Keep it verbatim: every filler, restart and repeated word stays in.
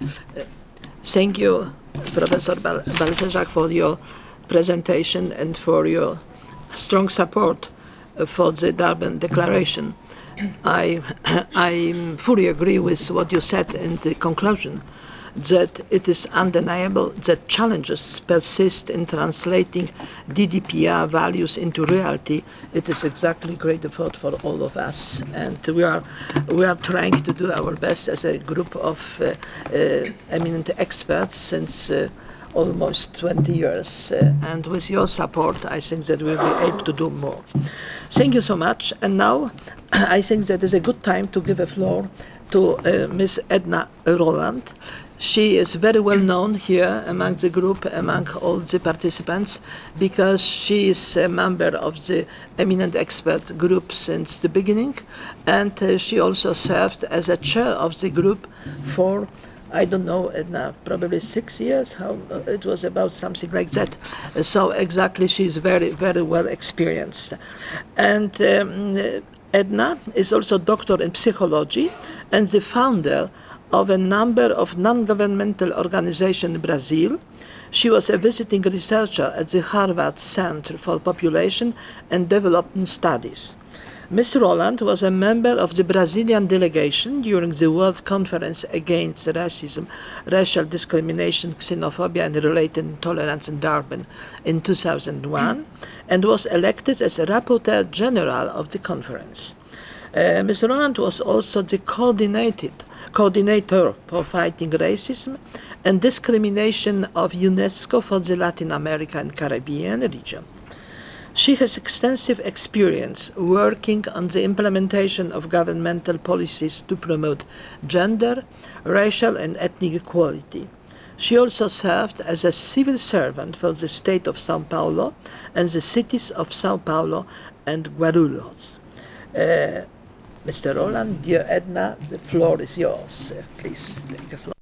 Thank you, Professor Bal Balcerzak, for your presentation and for your strong support uh, for the Durban Declaration. I, I fully agree with what you said in the conclusion, that it is undeniable that challenges persist in translating D D P R values into reality. It is exactly great effort for all of us, and we are we are trying to do our best as a group of uh, uh, eminent experts since uh, almost twenty years, uh, and with your support, I think that we'll be able to do more. Thank you so much. And now, I think that is a good time to give a floor to uh, Miss Edna Roland. She is very well known here among the group, among all the participants, because she is a member of the eminent expert group since the beginning, and uh, she also served as a chair of the group for I don't know, Edna, probably six years. How uh, it was about something like that. So exactly, she's very, very well experienced. And um, Edna is also a doctor in psychology and the founder of a number of non-governmental organizations in Brazil. She was a visiting researcher at the Harvard Center for Population and Development Studies. Miz Roland was a member of the Brazilian delegation during the World Conference Against Racism, Racial Discrimination, Xenophobia and Related Intolerance in Durban in two thousand one and was elected as a Rapporteur General of the conference. Uh, Miz Roland was also the coordinated, coordinator for fighting racism and discrimination of UNESCO for the Latin America and Caribbean region. She has extensive experience working on the implementation of governmental policies to promote gender, racial and ethnic equality. She also served as a civil servant for the state of São Paulo and the cities of São Paulo and Guarulhos. Uh, Mister Roland, dear Edna, the floor is yours. Uh, please take the floor.